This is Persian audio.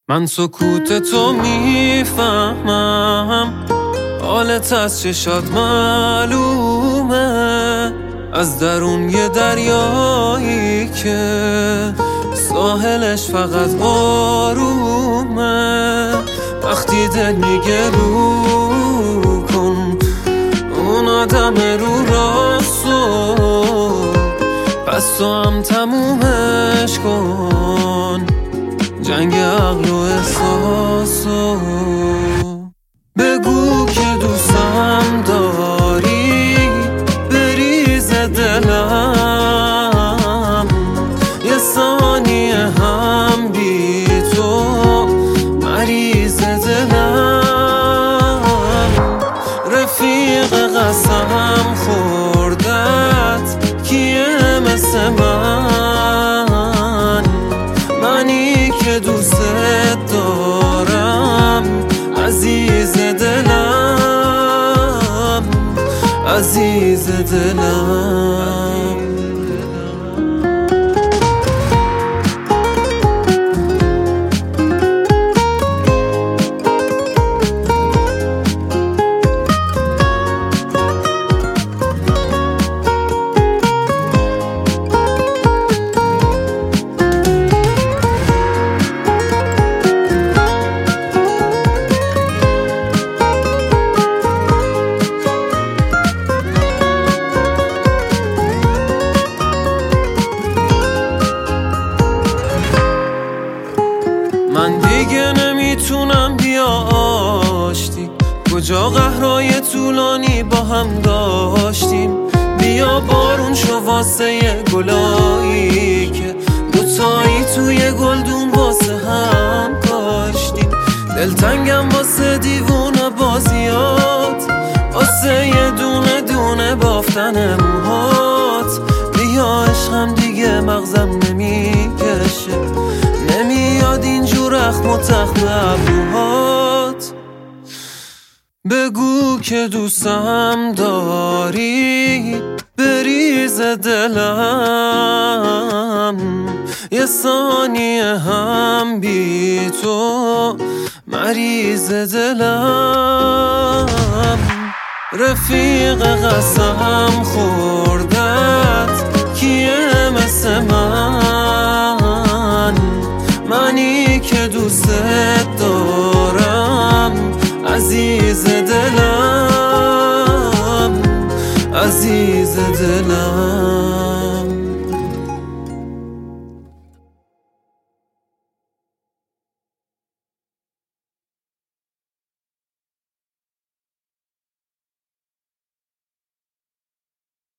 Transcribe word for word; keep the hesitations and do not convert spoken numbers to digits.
من سکوت تو میفهمم، حالت از چشات معلومه، از درون یه دریایی که ساحلش فقط آرومه. وقتی دل میگه رو کن اون آدم رو راستو، پس تو هم تمومش کن جنگ عقل و احساسو. بگو که دوستم داری، بریز دلم، یه ثانیه هم بی تو مریض دلم. رفیق قسم خوردت کیه مثل من، منی که دوست دارم عزیز دلم، عزیز دلم. من دیگه نمیتونم بیا آشتی، کجا قهرهای طولانی با هم داشتیم. بیا بارون شو واسه گلایی که دوتایی توی گلدون واسه هم کاشتیم. دلتنگم واسه دیوونه بازیات، واسه یه دونه دونه بافتن موهات. بیا عشقم دیگه مغزم نمیکشه، نمیاد اینجور اخم و تخم ابروهات. بگو که دوستم داری، بریز دلم، یه ثانیه هم بی تو مریض دلم. رفیق قسم خوردت کیه مثل من، منی که دوست دارم عزیز دلم، عزیز دلم.